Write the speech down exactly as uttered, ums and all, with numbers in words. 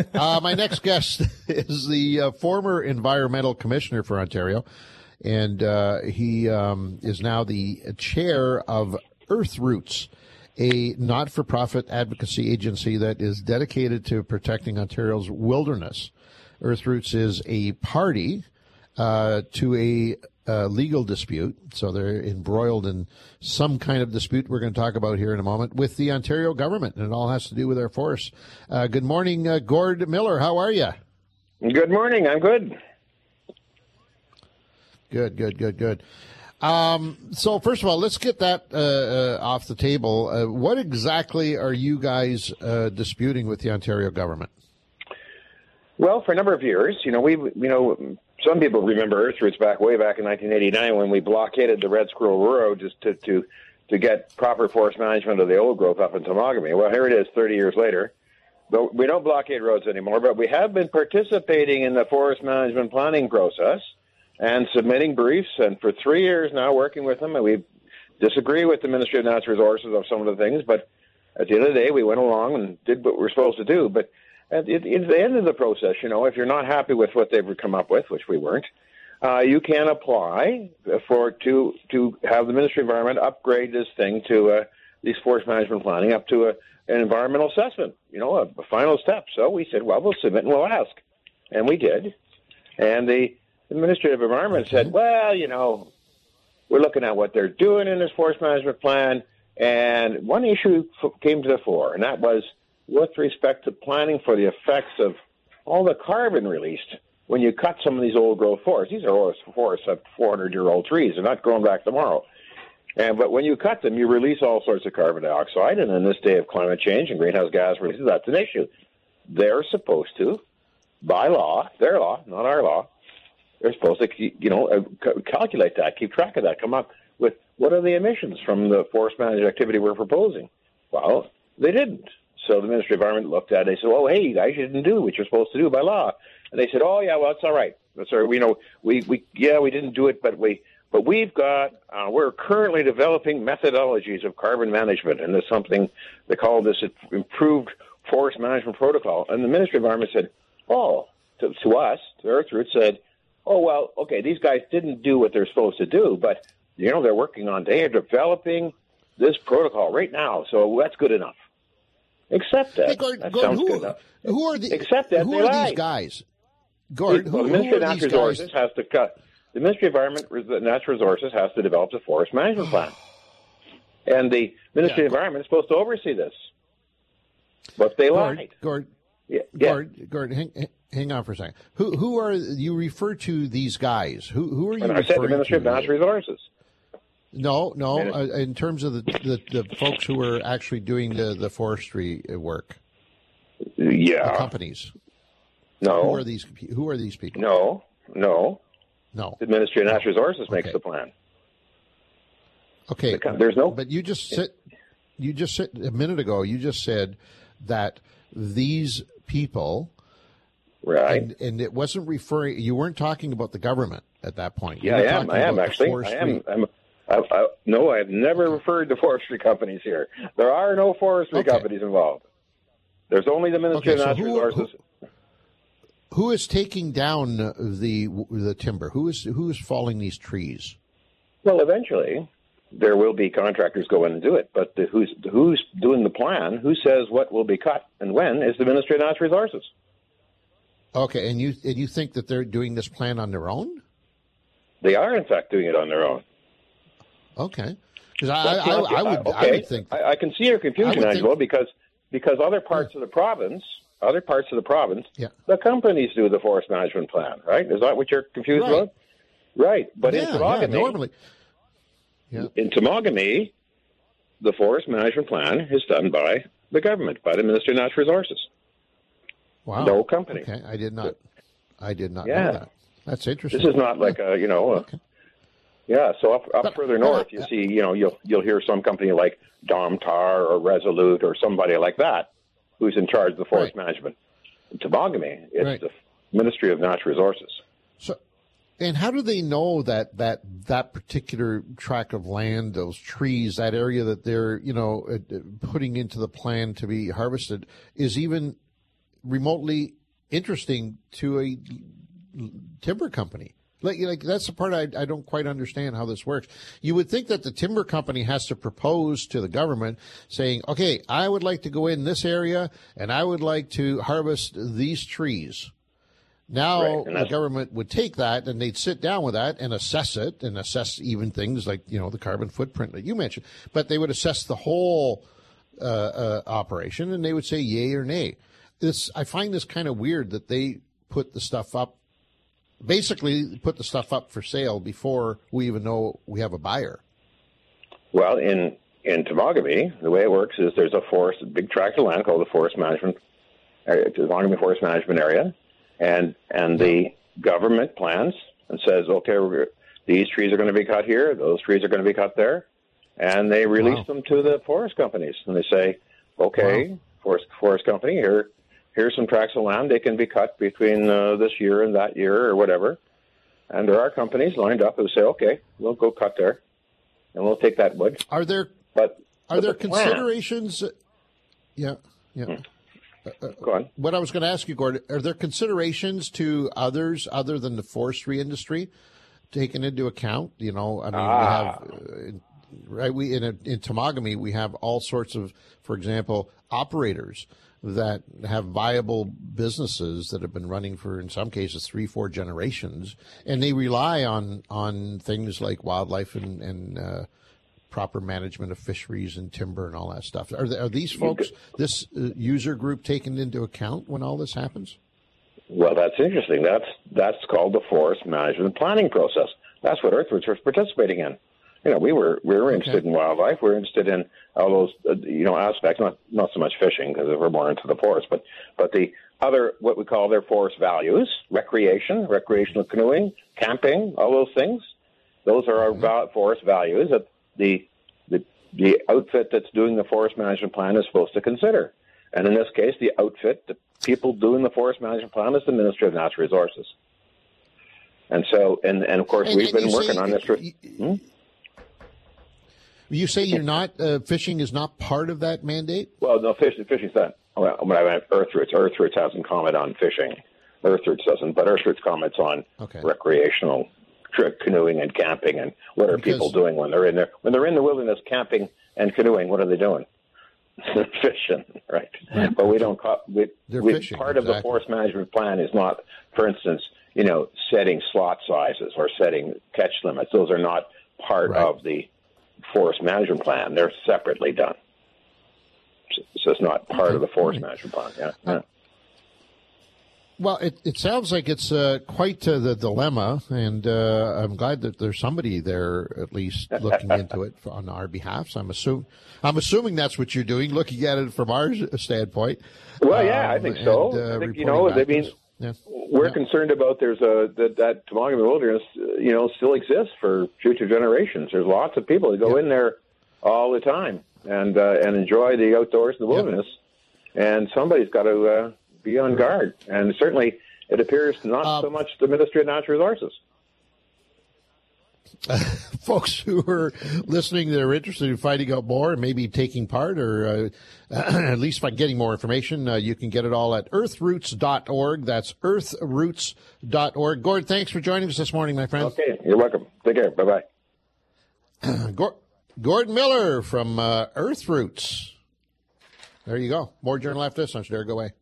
uh, my next guest is the uh, former environmental commissioner for Ontario, and uh, he um, is now the chair of Earth Roots, a not-for-profit advocacy agency that is dedicated to protecting Ontario's wilderness. Earth Roots is a party uh, to a uh, legal dispute, so they're embroiled in some kind of dispute we're going to talk about here in a moment with the Ontario government, and it all has to do with our forests. Uh, good morning, uh, Gord Miller. How are you? Good morning. I'm good. Good, good, good, good. Um, so first of all, let's get that uh, uh, off the table. Uh, what exactly are you guys uh, disputing with the Ontario government? Well, for a number of years, you know, we, you know, some people remember Earth Roots back way back in nineteen eighty-nine when we blockaded the Red Squirrel Road just to to to get proper forest management of the old growth up in Temagami. Well, here it is, thirty years later. But we don't blockade roads anymore, but we have been participating in the forest management planning process and submitting briefs, and for three years now working with them, and we disagree with the Ministry of Natural Resources of some of the things, but at the end of the day, we went along and did what we were supposed to do. But at the, at the end of the process, you know, if you're not happy with what they've come up with, which we weren't, uh, you can apply for to to have the Ministry of Environment upgrade this thing to uh, these forest management planning up to a, an environmental assessment, you know, a, a final step. So we said, well, we'll submit and we'll ask. And we did. And the The Ministry of Environment said, well, you know, we're looking at what they're doing in this forest management plan, and one issue f- came to the fore, and that was with respect to planning for the effects of all the carbon released when you cut some of these old-growth forests. These are forests of four hundred year old trees. They're not growing back tomorrow. And But when you cut them, you release all sorts of carbon dioxide, and in this day of climate change and greenhouse gas releases, that's an issue. They're supposed to, by law, their law, not our law, they're supposed to, you know, calculate that, keep track of that, come up with what are the emissions from the forest management activity we're proposing. Well, they didn't. So the Ministry of Environment looked at it. They said, "Oh, hey, you guys didn't do what you're supposed to do by law." And they said, "Oh, yeah, well, it's all right. That's all right. We know, we, we, yeah, we didn't do it, but we, but we've got, uh, we're currently developing methodologies of carbon management, and there's something they call this improved forest management protocol." And the Ministry of Environment said, "Oh," to, to us, to Earth Roots said, "Oh, well, okay, these guys didn't do what they're supposed to do, but, you know, they're working on, they are developing this protocol right now, so that's good enough." Accept that. Hey, Gord, that Gord, sounds who, good enough. Who are the, Accept that. who they are lied. these guys? Gord, well, who, the Ministry who of are Natural these Resources guys? has to cut. The Ministry of Environment, Natural Resources has to develop the forest management plan. And the Ministry Yeah, of Environment is supposed to oversee this. But they Gord, lied. Gord, Yeah, yeah. Gord, Gord, hang, hang on for a second. Who who are you refer to these guys? Who who are you And I referring said the Ministry to? of Natural Resources. No, no. Min- Uh, in terms of the, the the folks who are actually doing the the forestry work, Yeah. the companies. No. Who are these? Who are these people? No. No. No. The Ministry of Natural Resources makes Okay. the plan. Okay. The, there's no. But you just said, you just said a minute ago. You just said that these people, Right. and, and it wasn't referring. You weren't talking about the government at that point. You Yeah, were I am. talking I am about the actually. I forestry- am. I'm, I, I, no, I've never referred to forestry companies here. There are no forestry Okay. companies involved. There's only the Ministry Okay, of so Natural who- Resources. Who is taking down the the timber? Who is who is falling these trees? Well, eventually, there will be contractors go in and do it. But the, who's who's doing the plan? Who says what will be cut and when? Is the Ministry of Natural Resources. Okay, and you and you think that they're doing this plan on their own? They are, in fact, doing it on their own. Okay, because I, That's I, not- I would okay. I would think I, I can see your I confusion, would think- Angelo, because because other parts of the province, other parts of the province, Yeah. the companies do the forest management plan, right? Is that what you're confused Right. about? Right, but yeah, in yeah, Temagami, normally. Yeah. in Temagami, the forest management plan is done by the government, by the Ministry of Natural Resources. Wow. No company. Okay, I did not. I did not Yeah. know that. That's interesting. This is not like a, you know, a, Okay. yeah. So up, up But- further but- north, you see, you know, you'll you'll hear some company like Domtar or Resolute or somebody like that who's in charge of the forest Right. management. In Temagami, it's Right. the Ministry of Natural Resources. So, and how do they know that that that particular tract of land, those trees, that area that they're you know uh, uh, putting into the plan to be harvested is even remotely interesting to a timber company. Like, like that's the part I, I don't quite understand how this works. You would think that the timber company has to propose to the government saying, okay, I would like to go in this area and I would like to harvest these trees. Now right, the government would take that and they'd sit down with that and assess it and assess even things like, you know, the carbon footprint that you mentioned. But they would assess the whole uh, uh, operation and they would say yay or nay. This I find this kind of weird that they put the stuff up, basically put the stuff up for sale before we even know we have a buyer. Well, in, in Temagami, the way it works is there's a forest, a big tract of land called the Forest Management area, Temagami Forest Management Area. And and the government plans and says, okay, we're, these trees are going to be cut here, those trees are going to be cut there, and they release wow. them to the forest companies. And they say, okay, wow. forest forest company, here here's some tracts of land. They can be cut between uh, this year and that year or whatever. And there are companies lined up who say, okay, we'll go cut there, and we'll take that wood. Are there but are but there the considerations? Plan, yeah, yeah. Hmm. Uh, Go on. What I was going to ask you, Gord, are there considerations to others other than the forestry industry taken into account? You know, I mean, ah. we have, uh, right, we in, a, in Temagami, we have all sorts of, for example, operators that have viable businesses that have been running for, in some cases, three, four generations, and they rely on, on things like wildlife and, and uh, proper management of fisheries and timber and all that stuff. Are, are these folks, this uh, user group, taken into account when all this happens? Well, that's interesting. That's that's called the forest management planning process. That's what Earthroots was participating in. You know, we were we were interested okay. in wildlife. We were interested in all those uh, you know aspects. Not not so much fishing because we're more into the forest, but but the other what we call their forest values: recreation, recreational canoeing, camping, all those things. Those are our mm-hmm. val- forest values that the, the the outfit that's doing the forest management plan is supposed to consider. And in this case, the outfit, the people doing the forest management plan is the Ministry of Natural Resources. And so, and, and of course, and, we've and been working say, on this. For, you, hmm? you say you're not, uh, fishing is not part of that mandate? Well, no, fishing, fishing's not. When I meant Earthroots, Earthroots hasn't commented on fishing. Earthroots doesn't, but Earthroots comments on okay. recreational canoeing and camping, and what are because, people doing when they're in there? When they're in the wilderness, camping and canoeing, what are they doing? Fishing, right? right? But we don't. We, we, fishing, part exactly. of the forest management plan is not, for instance, you know, setting slot sizes or setting catch limits. Those are not part right. of the forest management plan. They're separately done. So it's not part okay. of the forest right. management plan. Yeah. Uh, yeah. Well, it, it sounds like it's uh, quite uh, the dilemma, and uh, I'm glad that there's somebody there at least looking into it on our behalf. So I'm assuming, I'm assuming that's what you're doing, looking at it from our standpoint. Well, yeah, um, I think so. And, uh, I think, you know, I mean, yeah. we're yeah. concerned about there's a that, that Temagami wilderness, you know, still exists for future generations. There's lots of people that go yeah. in there all the time and uh, and enjoy the outdoors in the wilderness, yeah. and somebody's got to. Uh, be on guard. And certainly it appears not um, so much the Ministry of Natural Resources. Uh, folks who are listening that are interested in finding out more and maybe taking part or uh, at least by getting more information, uh, you can get it all at earthroots dot org. That's earthroots dot org. Gord, thanks for joining us this morning, my friend. Okay, you're welcome. Take care. Bye-bye. Gord, Gordon Miller from uh, Earthroots. There you go. More Journal after this. I'm sure. Go away.